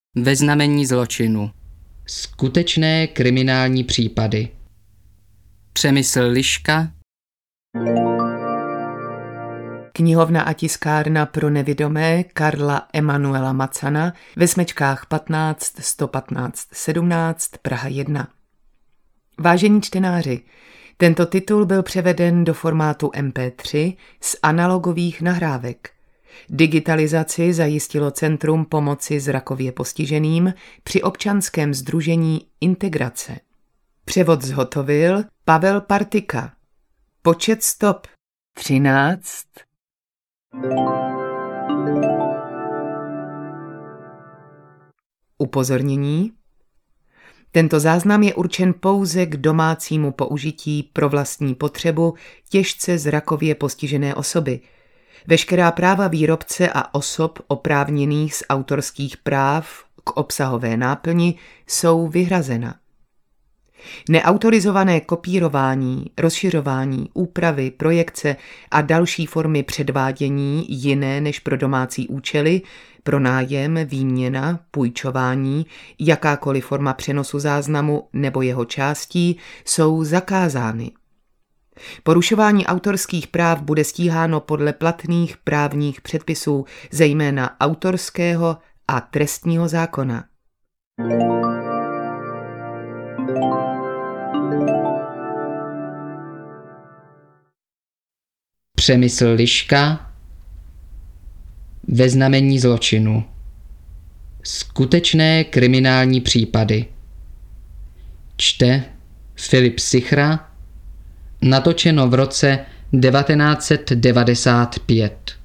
Ve znamení zločinu. Skutečné kriminální případy. Přemysl Liška. Knihovna a tiskárna pro nevidomé Karla Emanuela Macana ve smečkách 15 115 17 Praha 1. Vážení čtenáři, tento titul byl převeden do formátu MP3 z analogových nahrávek. Digitalizaci zajistilo Centrum pomoci zrakově postiženým při občanském sdružení Integrace. Převod zhotovil Pavel Partika. Počet stop 13. Upozornění. Tento záznam je určen pouze k domácímu použití pro vlastní potřebu těžce zrakově postižené osoby. Veškerá práva výrobce a osob oprávněných z autorských práv k obsahové náplni jsou vyhrazena. Neautorizované kopírování, rozšiřování, úpravy, projekce a další formy předvádění jiné než pro domácí účely, pronájem, výměna, půjčování, jakákoliv forma přenosu záznamu nebo jeho částí jsou zakázány. Porušování autorských práv bude stíháno podle platných právních předpisů, zejména autorského a trestního zákona. Přemysl Liška. Ve znamení zločinu. Skutečné kriminální případy. Čte Filip Sichra. Natočeno v roce 1995.